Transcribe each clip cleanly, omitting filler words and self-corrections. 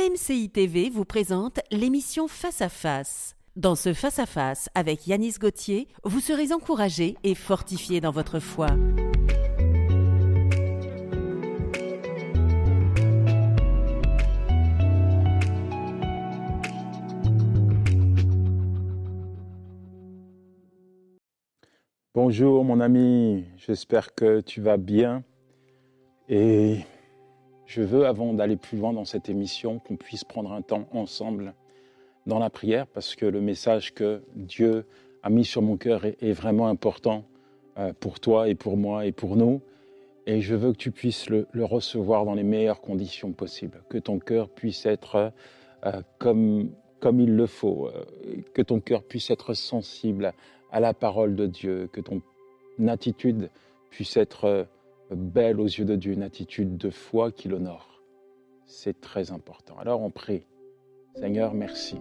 MCI TV vous présente l'émission Face à Face. Dans ce Face à Face avec Yanis Gauthier, vous serez encouragé et fortifié dans votre foi. Bonjour mon ami, j'espère que tu vas bien et je veux, avant d'aller plus loin dans cette émission, qu'on puisse prendre un temps ensemble dans la prière parce que le message que Dieu a mis sur mon cœur est vraiment important pour toi et pour moi et pour nous, et je veux que tu puisses le recevoir dans les meilleures conditions possibles, que ton cœur puisse être comme il le faut, que ton cœur puisse être sensible à la parole de Dieu, que ton attitude puisse être belle aux yeux de Dieu, une attitude de foi qui l'honore. C'est très important. Alors on prie. Seigneur, merci.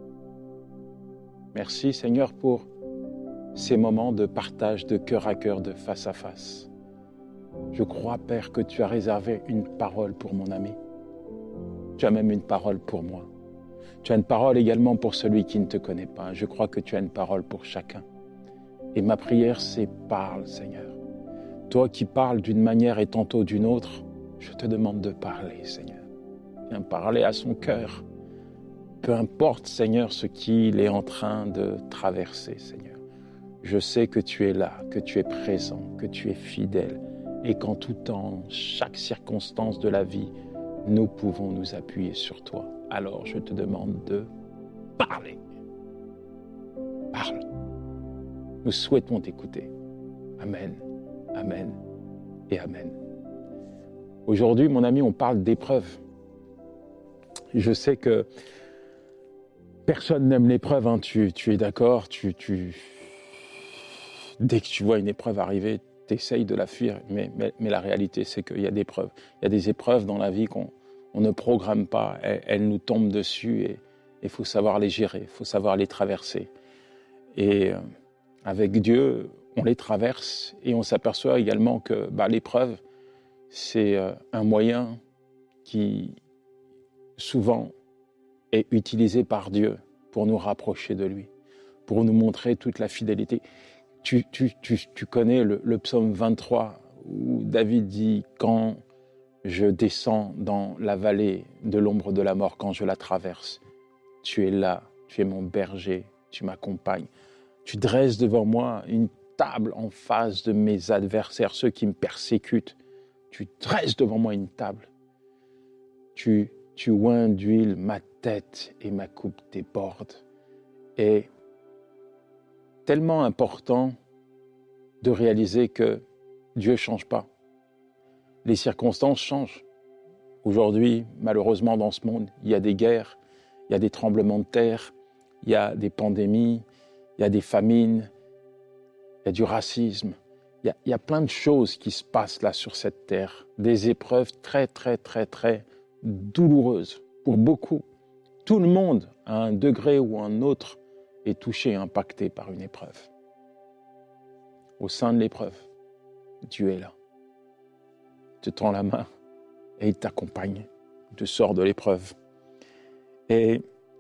Merci Seigneur pour ces moments de partage de cœur à cœur, de face à face. Je crois, Père, que tu as réservé une parole pour mon ami. Tu as même une parole pour moi. Tu as une parole également pour celui qui ne te connaît pas. Je crois que tu as une parole pour chacun. Et ma prière, c'est parle, Seigneur. Toi qui parles d'une manière et tantôt d'une autre, je te demande de parler, Seigneur. Viens parler à son cœur. Peu importe, Seigneur, ce qu'il est en train de traverser, Seigneur. Je sais que tu es là, que tu es présent, que tu es fidèle et qu'en tout temps, chaque circonstance de la vie, nous pouvons nous appuyer sur toi. Alors, je te demande de parler. Parle. Nous souhaitons t'écouter. Amen, amen et amen. Aujourd'hui, mon ami, on parle d'épreuves. Je sais que personne n'aime l'épreuve, hein. Tu es d'accord, dès que tu vois une épreuve arriver, tu essayes de la fuir. Mais la réalité, c'est qu'il y a des épreuves. Il y a des épreuves dans la vie qu'on ne programme pas. Elles nous tombent dessus et il faut savoir les gérer, il faut savoir les traverser. Et avec Dieu, on les traverse et on s'aperçoit également que l'épreuve, c'est un moyen qui souvent est utilisé par Dieu pour nous rapprocher de lui, pour nous montrer toute la fidélité. Tu connais le psaume 23 où David dit « Quand je descends dans la vallée de l'ombre de la mort, quand je la traverse, tu es là, tu es mon berger, tu m'accompagnes. Tu dresses devant moi une table en face de mes adversaires, ceux qui me persécutent. Tu dresses devant moi une table. Tu oins d'huile ma tête et ma coupe déborde. » Et tellement important de réaliser que Dieu ne change pas. Les circonstances changent. Aujourd'hui, malheureusement, dans ce monde, il y a des guerres, il y a des tremblements de terre, il y a des pandémies, il y a des famines, il y a du racisme. Il y a plein de choses qui se passent là sur cette terre. Des épreuves très, très, très, très douloureuses pour beaucoup. Tout le monde, à un degré ou un autre, est touché et impacté par une épreuve. Au sein de l'épreuve, Dieu est là. Il te tend la main et il t'accompagne. Il te sort de l'épreuve. Et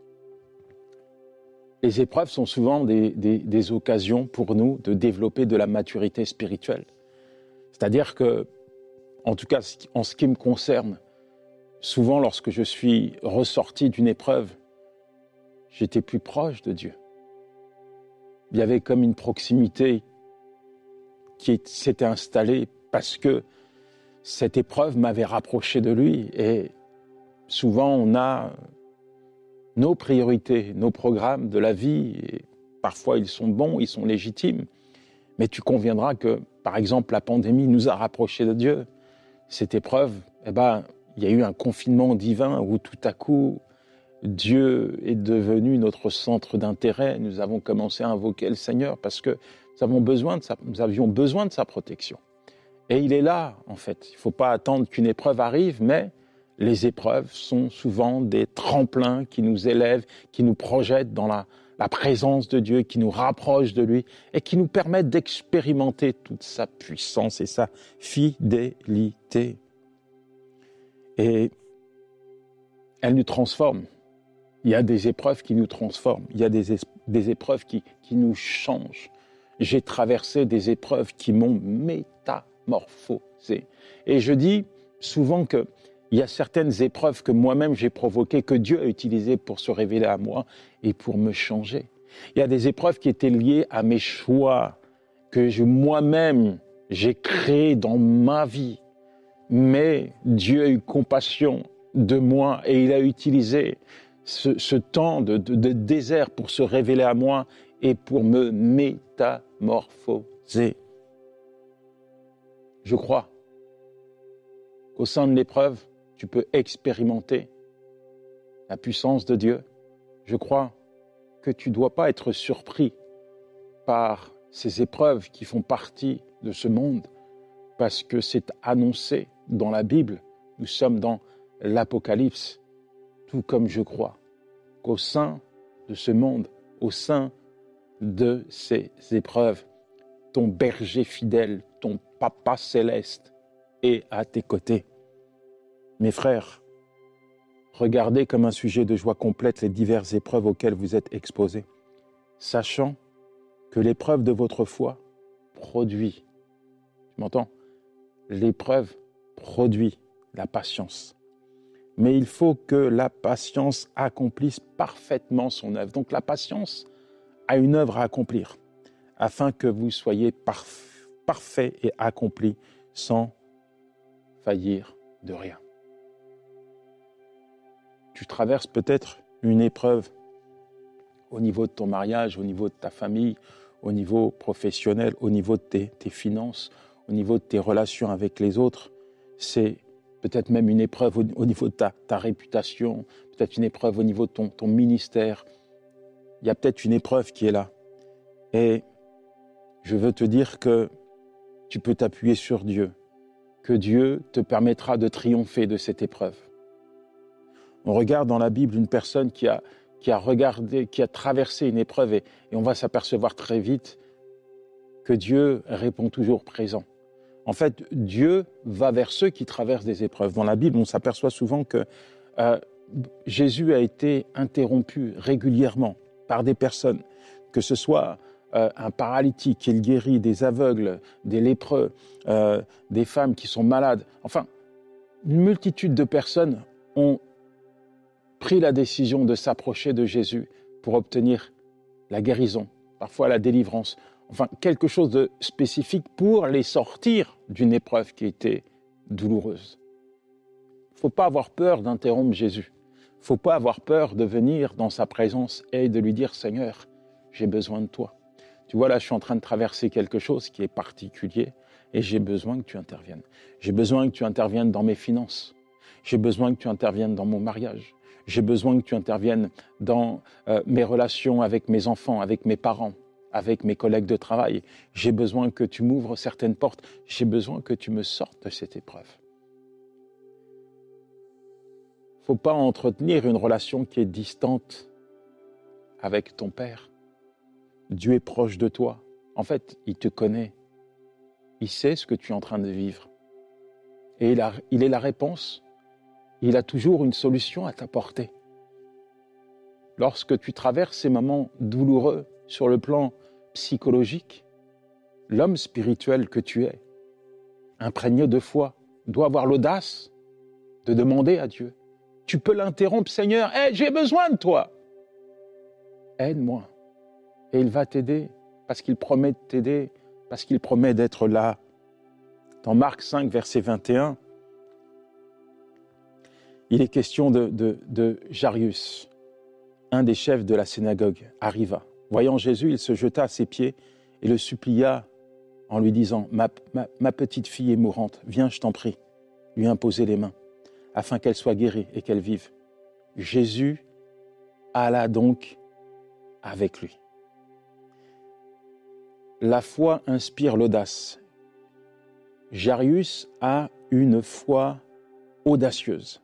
les épreuves sont souvent des occasions pour nous de développer de la maturité spirituelle. C'est-à-dire que, en tout cas, en ce qui me concerne, souvent lorsque je suis ressorti d'une épreuve, j'étais plus proche de Dieu. Il y avait comme une proximité qui s'était installée parce que cette épreuve m'avait rapproché de lui. Et souvent, on a nos priorités, nos programmes de la vie. Et parfois, ils sont bons, ils sont légitimes. Mais tu conviendras que, par exemple, la pandémie nous a rapprochés de Dieu. Cette épreuve, il y a eu un confinement divin où tout à coup, Dieu est devenu notre centre d'intérêt. Nous avons commencé à invoquer le Seigneur parce que nous avions besoin de sa protection. Et il est là, en fait. Il ne faut pas attendre qu'une épreuve arrive, mais les épreuves sont souvent des tremplins qui nous élèvent, qui nous projettent dans la présence de Dieu, qui nous rapprochent de lui et qui nous permettent d'expérimenter toute sa puissance et sa fidélité. Et elles nous transforment. Il y a des épreuves qui nous transforment. Il y a des épreuves qui nous changent. J'ai traversé des épreuves qui m'ont métamorphosé. Et je dis souvent qu'il y a certaines épreuves que moi-même j'ai provoquées, que Dieu a utilisées pour se révéler à moi et pour me changer. Il y a des épreuves qui étaient liées à mes choix, que moi-même j'ai créés dans ma vie. Mais Dieu a eu compassion de moi et il a utilisé ce temps de désert pour se révéler à moi et pour me métamorphoser. Je crois qu'au sein de l'épreuve, tu peux expérimenter la puissance de Dieu. Je crois que tu ne dois pas être surpris par ces épreuves qui font partie de ce monde, parce que c'est annoncé dans la Bible. Nous sommes dans l'Apocalypse, tout comme je crois qu'au sein de ce monde, au sein de ces épreuves, ton berger fidèle, ton Papa céleste est à tes côtés. Mes frères, regardez comme un sujet de joie complète les diverses épreuves auxquelles vous êtes exposés, sachant que l'épreuve de votre foi produit, tu m'entends? L'épreuve produit la patience. Mais il faut que la patience accomplisse parfaitement son œuvre. Donc la patience a une œuvre à accomplir, afin que vous soyez parfait et accompli sans faillir de rien. Tu traverses peut-être une épreuve au niveau de ton mariage, au niveau de ta famille, au niveau professionnel, au niveau de tes finances, au niveau de tes relations avec les autres. C'est peut-être même une épreuve au niveau de ta réputation, peut-être une épreuve au niveau de ton ministère. Il y a peut-être une épreuve qui est là. Et je veux te dire que tu peux t'appuyer sur Dieu, que Dieu te permettra de triompher de cette épreuve. On regarde dans la Bible une personne qui a traversé une épreuve et on va s'apercevoir très vite que Dieu répond toujours présent. En fait, Dieu va vers ceux qui traversent des épreuves. Dans la Bible, on s'aperçoit souvent que Jésus a été interrompu régulièrement par des personnes, que ce soit un paralytique qui le guérit, des aveugles, des lépreux, des femmes qui sont malades. Enfin, une multitude de personnes ont pris la décision de s'approcher de Jésus pour obtenir la guérison, parfois la délivrance. Enfin, quelque chose de spécifique pour les sortir d'une épreuve qui était douloureuse. Il ne faut pas avoir peur d'interrompre Jésus. Il ne faut pas avoir peur de venir dans sa présence et de lui dire « Seigneur, j'ai besoin de toi. Tu vois, là, je suis en train de traverser quelque chose qui est particulier et j'ai besoin que tu interviennes. J'ai besoin que tu interviennes dans mes finances. J'ai besoin que tu interviennes dans mon mariage. J'ai besoin que tu interviennes dans mes relations avec mes enfants, avec mes parents, avec mes collègues de travail. J'ai besoin que tu m'ouvres certaines portes. J'ai besoin que tu me sortes de cette épreuve. Il ne faut pas entretenir une relation qui est distante avec ton Père. Dieu est proche de toi. En fait, il te connaît. Il sait ce que tu es en train de vivre. Et il est la réponse. Il a toujours une solution à t'apporter. Lorsque tu traverses ces moments douloureux sur le plan psychologique, l'homme spirituel que tu es, imprégné de foi, doit avoir l'audace de demander à Dieu. Tu peux l'interrompre, Seigneur, j'ai besoin de toi. Aide-moi. Et il va t'aider, parce qu'il promet de t'aider, parce qu'il promet d'être là. Dans Marc 5, verset 21, il est question de Jairus, un des chefs de la synagogue, arriva. Voyant Jésus, il se jeta à ses pieds et le supplia en lui disant « Ma petite fille est mourante, viens, je t'en prie, lui imposer les mains, afin qu'elle soit guérie et qu'elle vive. » Jésus alla donc avec lui. La foi inspire l'audace. Jairus a une foi audacieuse.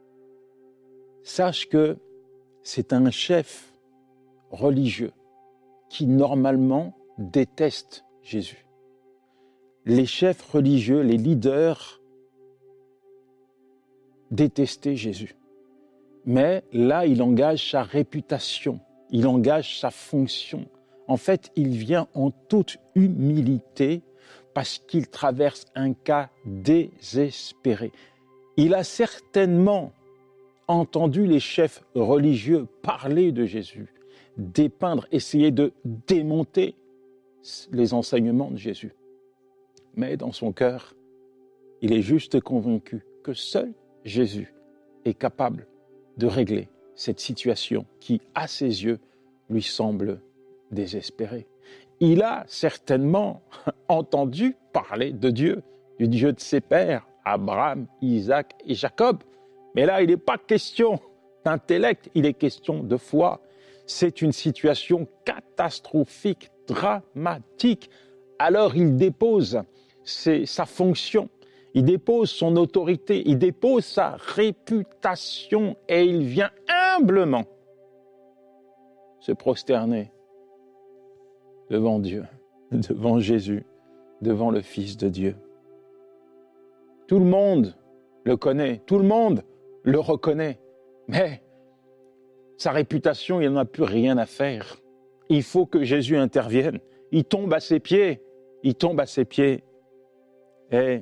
Sache que c'est un chef religieux qui normalement déteste Jésus. Les chefs religieux, les leaders détestaient Jésus. Mais là, il engage sa réputation, il engage sa fonction. En fait, il vient en toute humilité parce qu'il traverse un cas désespéré. Il a certainement entendu les chefs religieux parler de Jésus, dépeindre, essayer de démonter les enseignements de Jésus. Mais dans son cœur, il est juste convaincu que seul Jésus est capable de régler cette situation qui, à ses yeux, lui semble désespérée. Il a certainement entendu parler de Dieu, du Dieu de ses pères, Abraham, Isaac et Jacob. Mais là, il n'est pas question d'intellect, il est question de foi. C'est une situation catastrophique, dramatique. Alors il dépose sa fonction, il dépose son autorité, il dépose sa réputation et il vient humblement se prosterner devant Dieu, devant Jésus, devant le Fils de Dieu. Tout le monde le connaît, tout le monde le reconnaît, mais sa réputation, il n'en a plus rien à faire. Il faut que Jésus intervienne. Il tombe à ses pieds, Et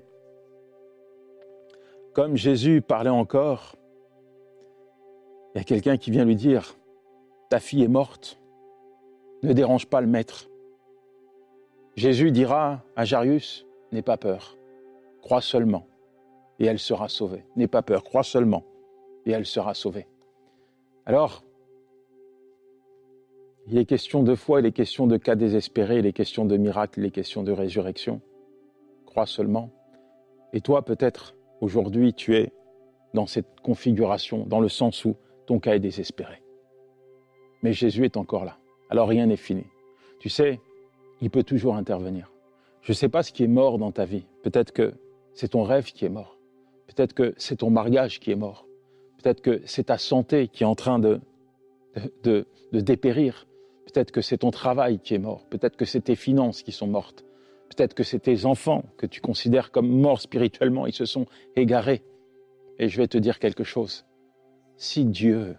comme Jésus parlait encore, il y a quelqu'un qui vient lui dire « Ta fille est morte, ne dérange pas le maître. » Jésus dira à Jairus « N'aie pas peur, crois seulement, et elle sera sauvée. N'aie pas peur, crois seulement, et elle sera sauvée. » Alors, il est question de foi, il est question de cas désespérés, il est question de miracles, il est question de résurrection. Crois seulement. Et toi, peut-être, aujourd'hui, tu es dans cette configuration, dans le sens où ton cas est désespéré. Mais Jésus est encore là. Alors rien n'est fini. Tu sais, il peut toujours intervenir. Je ne sais pas ce qui est mort dans ta vie. Peut-être que c'est ton rêve qui est mort. Peut-être que c'est ton mariage qui est mort. Peut-être que c'est ta santé qui est en train de dépérir. Peut-être que c'est ton travail qui est mort. Peut-être que c'est tes finances qui sont mortes. Peut-être que c'est tes enfants que tu considères comme morts spirituellement. Ils se sont égarés. Et je vais te dire quelque chose. Si Dieu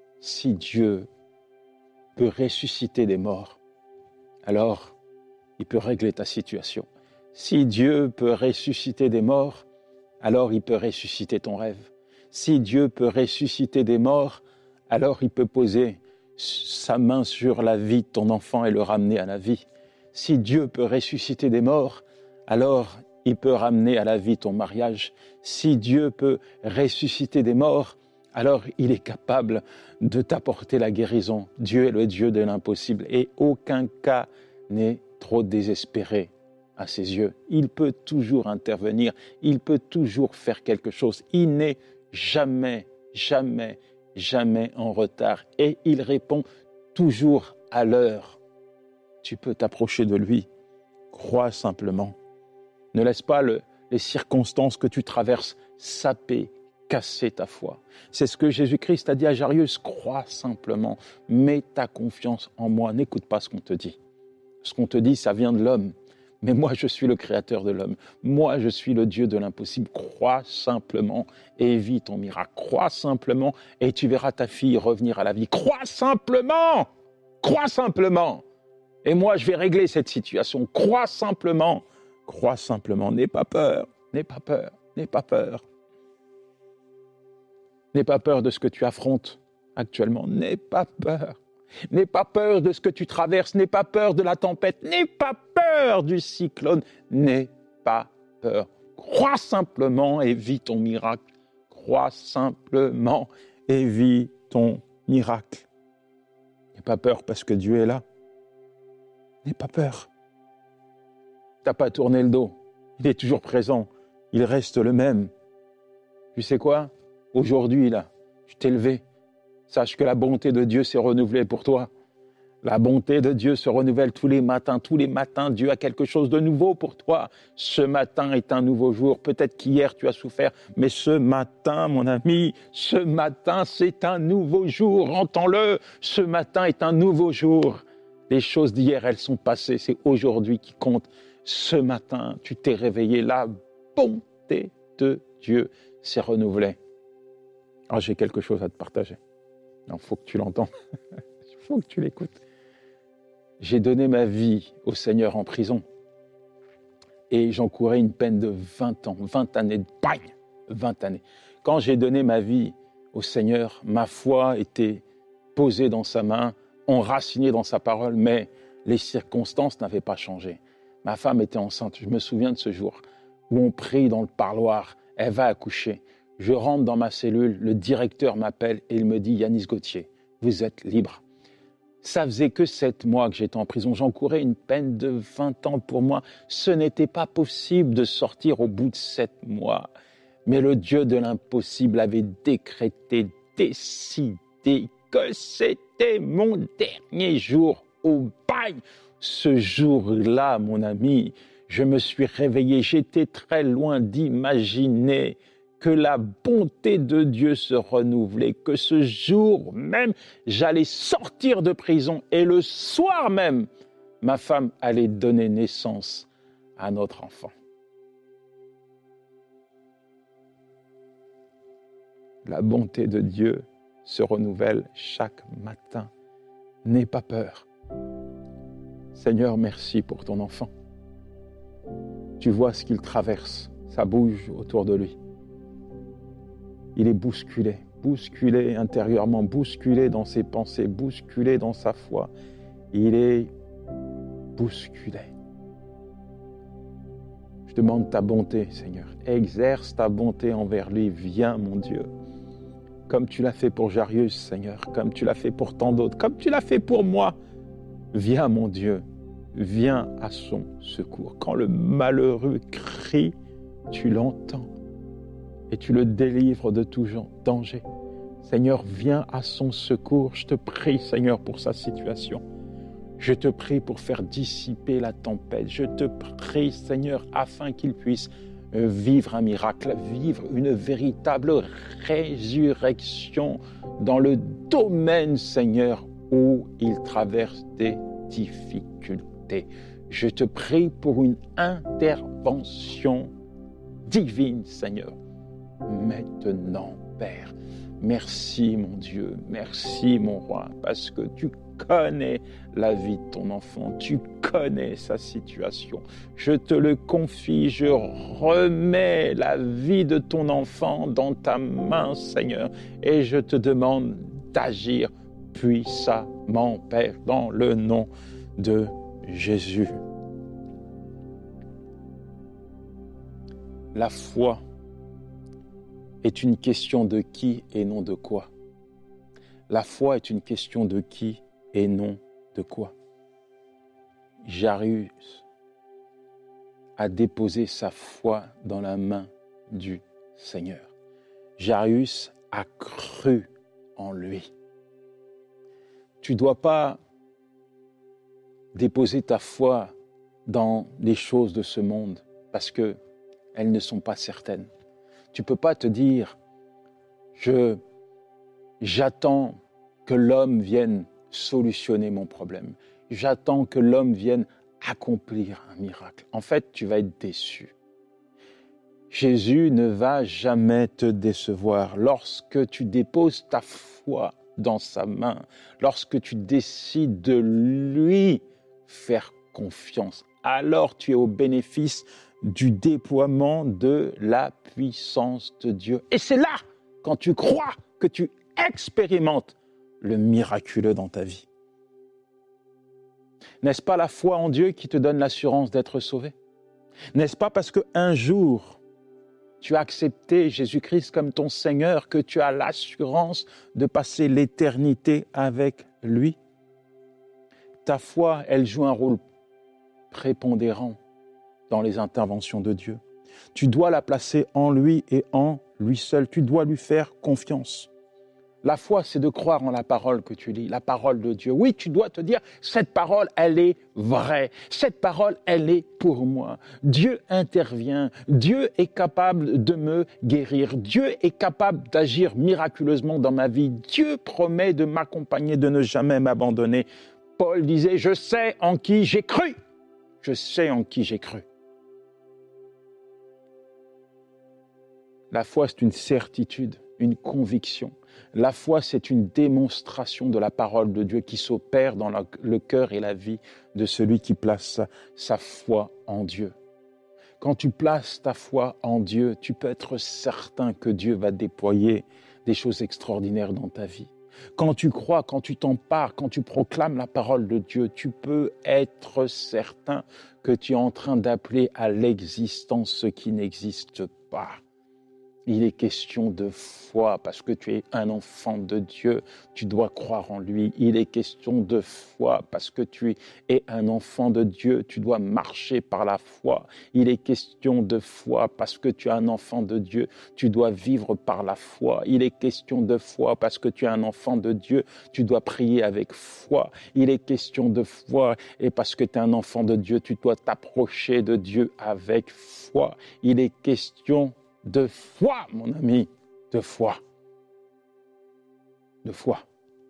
peut ressusciter des morts, alors il peut régler ta situation. Si Dieu peut ressusciter des morts, alors il peut ressusciter ton rêve. Si Dieu peut ressusciter des morts, alors il peut poser sa main sur la vie de ton enfant et le ramener à la vie. Si Dieu peut ressusciter des morts, alors il peut ramener à la vie ton mariage. Si Dieu peut ressusciter des morts, alors il est capable de t'apporter la guérison. Dieu est le Dieu de l'impossible et aucun cas n'est trop désespéré à ses yeux. Il peut toujours intervenir, il peut toujours faire quelque chose. Il n'est jamais en retard et il répond toujours à l'heure. Tu peux t'approcher de lui. Crois simplement. Ne laisse pas les circonstances que tu traverses saper, casser ta foi. C'est ce que Jésus-Christ a dit à Jairus. Crois simplement. Mets ta confiance en moi. N'écoute pas ce qu'on te dit. Ce qu'on te dit, ça vient de l'homme. Mais moi, je suis le créateur de l'homme. Moi, je suis le Dieu de l'impossible. Crois simplement et vis ton miracle. Crois simplement et tu verras ta fille revenir à la vie. Crois simplement. Crois simplement. Et moi, je vais régler cette situation. Crois simplement. Crois simplement. N'aie pas peur. N'aie pas peur. N'aie pas peur. N'aie pas peur de ce que tu affrontes actuellement. N'aie pas peur. N'aie pas peur de ce que tu traverses. N'aie pas peur de la tempête. N'aie pas peur du cyclone. N'aie pas peur. Crois simplement et vis ton miracle. Crois simplement et vis ton miracle. N'aie pas peur parce que Dieu est là. N'aie pas peur. Tu n'as pas tourné le dos. Il est toujours présent. Il reste le même. Tu sais quoi? Aujourd'hui, là, tu t'es levé. Sache que la bonté de Dieu s'est renouvelée pour toi. La bonté de Dieu se renouvelle tous les matins. Tous les matins, Dieu a quelque chose de nouveau pour toi. Ce matin est un nouveau jour. Peut-être qu'hier, tu as souffert, mais ce matin, mon ami, ce matin, c'est un nouveau jour. Entends-le, ce matin est un nouveau jour. Les choses d'hier, elles sont passées. C'est aujourd'hui qui compte. Ce matin, tu t'es réveillé. La bonté de Dieu s'est renouvelée. Ah, j'ai quelque chose à te partager. Il faut que tu l'entendes. Il faut que tu l'écoutes. J'ai donné ma vie au Seigneur en prison. Et j'encourais une peine de 20 ans, 20 années de bagne, 20 années. Quand j'ai donné ma vie au Seigneur, ma foi était posée dans sa main, enracinée dans sa parole, mais les circonstances n'avaient pas changé. Ma femme était enceinte, je me souviens de ce jour où on prie dans le parloir, elle va accoucher. Je rentre dans ma cellule, le directeur m'appelle et il me dit « Yanis Gauthier, vous êtes libre ». Ça faisait que 7 mois que j'étais en prison. J'encourais une peine de 20 ans pour moi. Ce n'était pas possible de sortir au bout de 7 mois. Mais le Dieu de l'impossible avait décrété, décidé que c'était mon dernier jour au bagne. Ce jour-là, mon ami, je me suis réveillé. J'étais très loin d'imaginer que la bonté de Dieu se renouvelait, que ce jour même, j'allais sortir de prison et le soir même, ma femme allait donner naissance à notre enfant. La bonté de Dieu se renouvelle chaque matin. N'aie pas peur. Seigneur, merci pour ton enfant. Tu vois ce qu'il traverse, ça bouge autour de lui. Il est bousculé intérieurement, bousculé dans ses pensées, bousculé dans sa foi. Il est bousculé. Je demande ta bonté, Seigneur. Exerce ta bonté envers lui. Viens, mon Dieu. Comme tu l'as fait pour Jarius, Seigneur. Comme tu l'as fait pour tant d'autres. Comme tu l'as fait pour moi. Viens, mon Dieu. Viens à son secours. Quand le malheureux crie, tu l'entends. Et tu le délivres de tout danger. Seigneur, viens à son secours. Je te prie, Seigneur, pour sa situation. Je te prie pour faire dissiper la tempête. Je te prie, Seigneur, afin qu'il puisse vivre un miracle, vivre une véritable résurrection dans le domaine, Seigneur, où il traverse des difficultés. Je te prie pour une intervention divine, Seigneur. Maintenant, Père, merci mon Dieu, merci mon roi, parce que tu connais la vie de ton enfant, tu connais sa situation. Je te le confie, je remets la vie de ton enfant dans ta main, Seigneur, et je te demande d'agir puissamment, Père, dans le nom de Jésus. La foi est une question de qui et non de quoi. La foi est une question de qui et non de quoi. Jarius a déposé sa foi dans la main du Seigneur. Jarius a cru en lui. Tu ne dois pas déposer ta foi dans les choses de ce monde parce qu'elles ne sont pas certaines. Tu ne peux pas te dire, j'attends que l'homme vienne solutionner mon problème. J'attends que l'homme vienne accomplir un miracle. En fait, tu vas être déçu. Jésus ne va jamais te décevoir. Lorsque tu déposes ta foi dans sa main, lorsque tu décides de lui faire confiance, alors tu es au bénéfice du déploiement de la puissance de Dieu. Et c'est là, quand tu crois, que tu expérimentes le miraculeux dans ta vie. N'est-ce pas la foi en Dieu qui te donne l'assurance d'être sauvé? N'est-ce pas parce qu'un jour, tu as accepté Jésus-Christ comme ton Seigneur que tu as l'assurance de passer l'éternité avec lui? Ta foi, elle joue un rôle prépondérant dans les interventions de Dieu. Tu dois la placer en lui et en lui seul. Tu dois lui faire confiance. La foi, c'est de croire en la parole que tu lis, la parole de Dieu. Oui, tu dois te dire, cette parole, elle est vraie. Cette parole, elle est pour moi. Dieu intervient. Dieu est capable de me guérir. Dieu est capable d'agir miraculeusement dans ma vie. Dieu promet de m'accompagner, de ne jamais m'abandonner. Paul disait, je sais en qui j'ai cru. Je sais en qui j'ai cru. La foi, c'est une certitude une conviction. La foi, c'est une démonstration de la parole de Dieu qui s'opère dans le cœur et la vie de celui qui place sa foi en Dieu. Quand tu places ta foi en Dieu, tu peux être certain que Dieu va déployer des choses extraordinaires dans ta vie. Quand tu crois, quand tu t'empares, quand tu proclames la parole de Dieu, tu peux être certain que tu es en train d'appeler à l'existence ce qui n'existe pas. Il est question de foi parce que tu es un enfant de Dieu, tu dois croire en lui. Il est question de foi parce que tu es un enfant de Dieu, tu dois marcher par la foi. Il est question de foi parce que tu es un enfant de Dieu, tu dois vivre par la foi. Il est question de foi parce que tu es un enfant de Dieu, tu dois prier avec foi. Il est question de foi et parce que tu es un enfant de Dieu, tu dois t'approcher de Dieu avec foi. Il est question de foi, mon ami, de foi. De foi.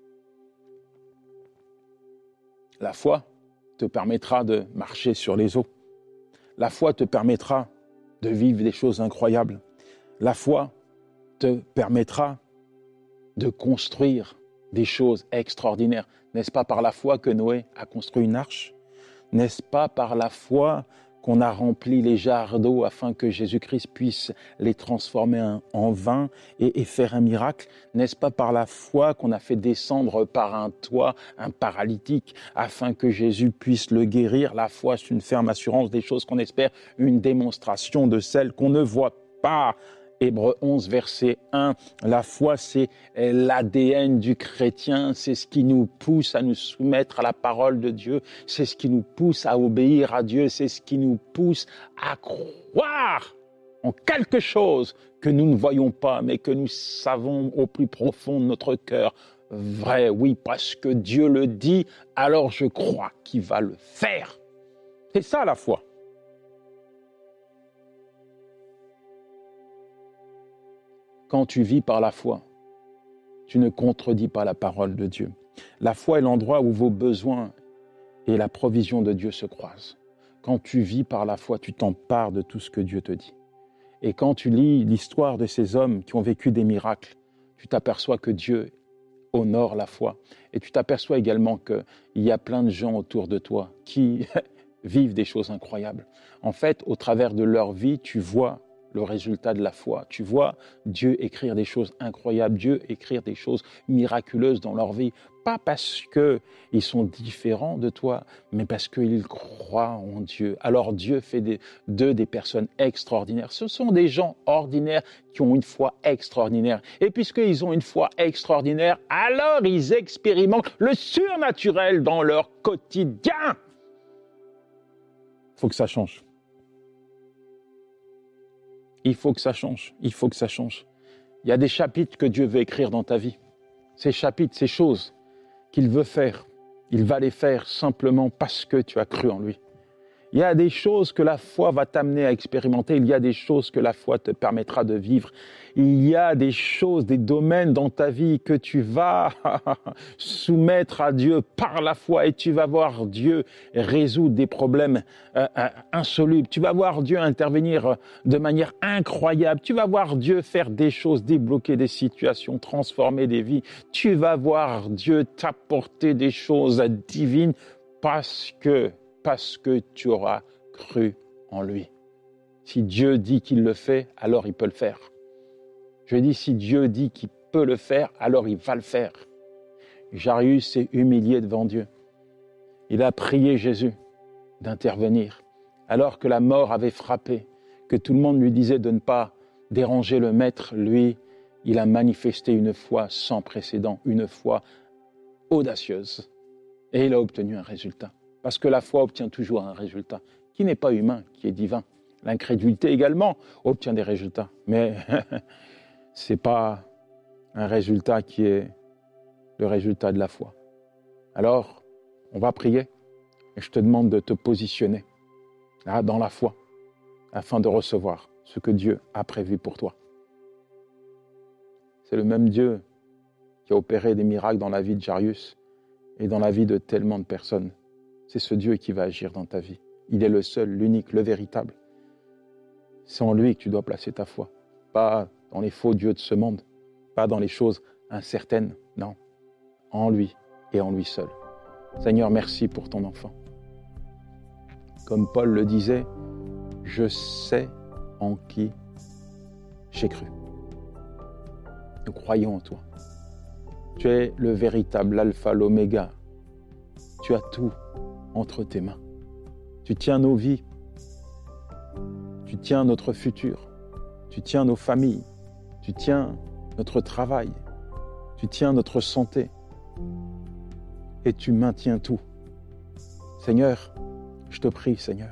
La foi te permettra de marcher sur les eaux. La foi te permettra de vivre des choses incroyables. La foi te permettra de construire des choses extraordinaires. N'est-ce pas par la foi que Noé a construit une arche? N'est-ce pas par la foi qu'on a rempli les jarres d'eau afin que Jésus-Christ puisse les transformer en vin et faire un miracle? N'est-ce pas par la foi qu'on a fait descendre par un toit un paralytique afin que Jésus puisse le guérir? La foi, c'est une ferme assurance des choses qu'on espère, une démonstration de celles qu'on ne voit pas. Hébreux 11, verset 1, la foi, c'est l'ADN du chrétien, c'est ce qui nous pousse à nous soumettre à la parole de Dieu, c'est ce qui nous pousse à obéir à Dieu, c'est ce qui nous pousse à croire en quelque chose que nous ne voyons pas, mais que nous savons au plus profond de notre cœur. Vrai, oui, parce que Dieu le dit, alors je crois qu'il va le faire. C'est ça la foi. Quand tu vis par la foi, tu ne contredis pas la parole de Dieu. La foi est l'endroit où vos besoins et la provision de Dieu se croisent. Quand tu vis par la foi, tu t'empares de tout ce que Dieu te dit. Et quand tu lis l'histoire de ces hommes qui ont vécu des miracles, tu t'aperçois que Dieu honore la foi. Et tu t'aperçois également qu'il y a plein de gens autour de toi qui vivent des choses incroyables. En fait, au travers de leur vie, tu vois le résultat de la foi. Tu vois Dieu écrire des choses incroyables, Dieu écrire des choses miraculeuses dans leur vie, pas parce qu'ils sont différents de toi, mais parce qu'ils croient en Dieu. Alors Dieu fait d'eux des personnes extraordinaires. Ce sont des gens ordinaires qui ont une foi extraordinaire. Et puisqu'ils ont une foi extraordinaire, alors ils expérimentent le surnaturel dans leur quotidien. Il faut que ça change. Il faut que ça change, il faut que ça change. Il y a des chapitres que Dieu veut écrire dans ta vie. Ces chapitres, ces choses qu'il veut faire, il va les faire simplement parce que tu as cru en lui. Il y a des choses que la foi va t'amener à expérimenter, il y a des choses que la foi te permettra de vivre. Il y a des choses, des domaines dans ta vie que tu vas soumettre à Dieu par la foi et tu vas voir Dieu résoudre des problèmes insolubles. Tu vas voir Dieu intervenir de manière incroyable. Tu vas voir Dieu faire des choses, débloquer des situations, transformer des vies. Tu vas voir Dieu t'apporter des choses divines parce que tu auras cru en lui. Si Dieu dit qu'il le fait, alors il peut le faire. Je dis, si Dieu dit qu'il peut le faire, alors il va le faire. Jairus s'est humilié devant Dieu. Il a prié Jésus d'intervenir, alors que la mort avait frappé, que tout le monde lui disait de ne pas déranger le maître. Lui, il a manifesté une foi sans précédent, une foi audacieuse. Et il a obtenu un résultat. Parce que la foi obtient toujours un résultat qui n'est pas humain, qui est divin. L'incrédulité également obtient des résultats. Mais ce n'est pas un résultat qui est le résultat de la foi. Alors, on va prier et je te demande de te positionner là, dans la foi afin de recevoir ce que Dieu a prévu pour toi. C'est le même Dieu qui a opéré des miracles dans la vie de Jairus et dans la vie de tellement de personnes. C'est ce Dieu qui va agir dans ta vie. Il est le seul, l'unique, le véritable. C'est en lui que tu dois placer ta foi, pas dans les faux dieux de ce monde. pas dans les choses incertaines, non, en lui et en lui seul. Seigneur, merci pour ton enfant. Comme Paul le disait, je sais en qui j'ai cru. Nous croyons en toi. Tu es le véritable alpha, l'oméga. Tu as tout entre tes mains. Tu tiens nos vies. Tu tiens notre futur. Tu tiens nos familles. Tu tiens notre travail. Tu tiens notre santé. Et tu maintiens tout. Seigneur, je te prie, Seigneur,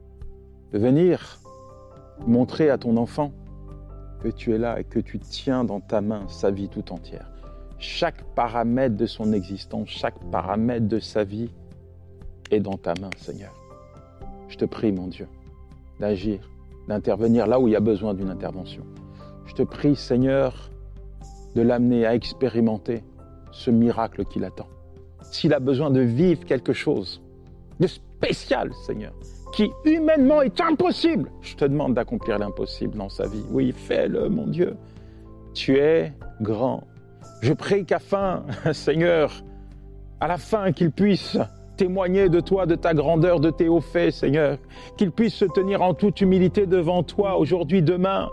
de venir montrer à ton enfant que tu es là et que tu tiens dans ta main sa vie tout entière. Chaque paramètre de son existence, chaque paramètre de sa vie est dans ta main, Seigneur. Je te prie, mon Dieu, d'agir, d'intervenir là où il y a besoin d'une intervention. Je te prie, Seigneur, de l'amener à expérimenter ce miracle qu'il attend. S'il a besoin de vivre quelque chose de spécial, Seigneur, qui humainement est impossible, je te demande d'accomplir l'impossible dans sa vie. Oui, fais-le, mon Dieu. Tu es grand. Je prie qu'afin, Seigneur, à la fin, qu'il puisse témoigner de toi, de ta grandeur, de tes hauts faits, Seigneur, qu'il puisse se tenir en toute humilité devant toi aujourd'hui, demain,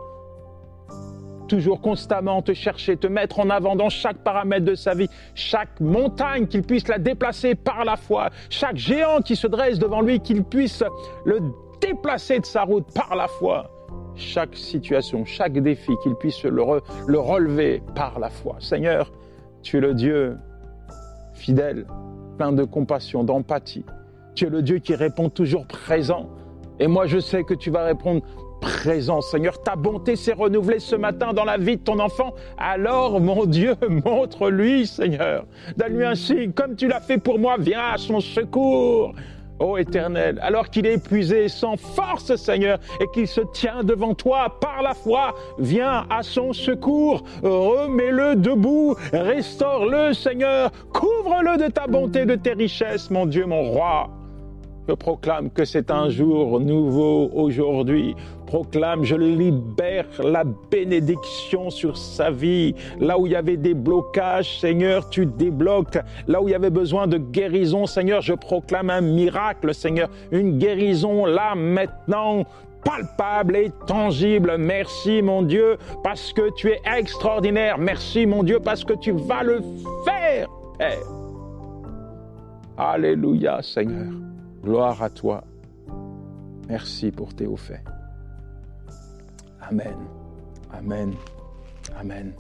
toujours constamment te chercher, te mettre en avant dans chaque paramètre de sa vie, chaque montagne qu'il puisse la déplacer par la foi, chaque géant qui se dresse devant lui, qu'il puisse le déplacer de sa route par la foi, chaque situation, chaque défi, qu'il puisse le relever par la foi. Seigneur, tu es le Dieu fidèle, plein de compassion, d'empathie. Tu es le Dieu qui répond toujours présent. Et moi, je sais que tu vas répondre présent, Seigneur. Ta bonté s'est renouvelée ce matin dans la vie de ton enfant. Alors, mon Dieu, montre-lui, Seigneur. Donne-lui un signe, comme tu l'as fait pour moi. Viens à son secours, ô Éternel. Alors qu'il est épuisé, sans force, Seigneur, et qu'il se tient devant toi par la foi, viens à son secours. Remets-le debout. Restaure-le, Seigneur. Couvre-le de ta bonté, de tes richesses, mon Dieu, mon roi. Je proclame que c'est un jour nouveau aujourd'hui. Proclame, je libère la bénédiction sur sa vie. Là où il y avait des blocages, Seigneur, tu débloques. Là où il y avait besoin de guérison, Seigneur, je proclame un miracle, Seigneur. Une guérison là, maintenant, palpable et tangible. Merci, mon Dieu, parce que tu es extraordinaire. Merci, mon Dieu, parce que tu vas le faire, Père. Alléluia, Seigneur. Gloire à toi. Merci pour tes hauts faits. Amen. Amen. Amen.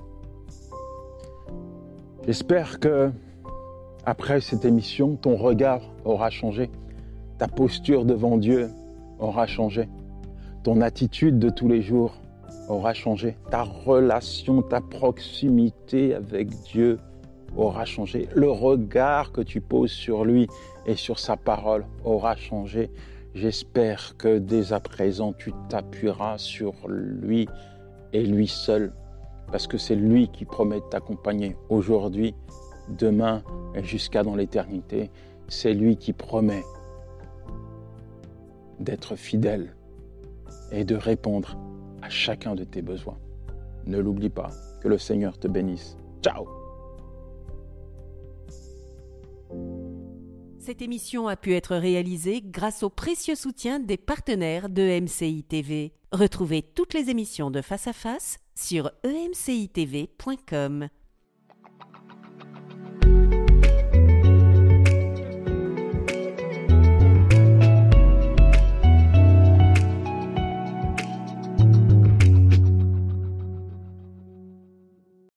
J'espère que, après cette émission, ton regard aura changé. Ta posture devant Dieu aura changé. Ton attitude de tous les jours aura changé. Ta relation, ta proximité avec Dieu aura changé. Le regard que tu poses sur lui et sur sa parole aura changé. J'espère que dès à présent, tu t'appuieras sur lui et lui seul, parce que c'est lui qui promet de t'accompagner aujourd'hui, demain et jusqu'à dans l'éternité. C'est lui qui promet d'être fidèle et de répondre à chacun de tes besoins. Ne l'oublie pas. Que le Seigneur te bénisse. Ciao! Cette émission a pu être réalisée grâce au précieux soutien des partenaires de MCI TV. Retrouvez toutes les émissions de Face à Face sur emcitv.com.